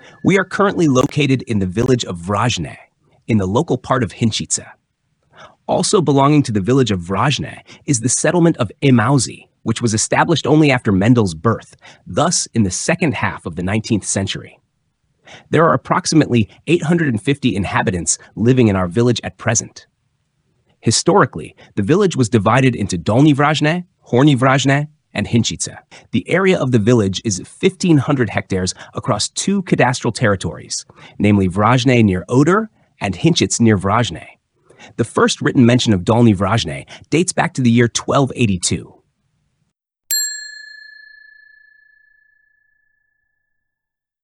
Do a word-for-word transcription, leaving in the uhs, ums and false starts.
We are currently located in the village of Vrajne, in the local part of Hinchice. Also belonging to the village of Vrajne is the settlement of Imauzi, which was established only after Mendel's birth, thus in the second half of the nineteenth century. There are approximately eight hundred fifty inhabitants living in our village at present. Historically, the village was divided into Dolny Vrajne, Horny Vrajne, and Hinchice. The area of the village is fifteen hundred hectares across two cadastral territories, namely Vrajne near Oder and Hinchice near Vrajne. The first written mention of Dolny Vrajne dates back to the year twelve eighty-two.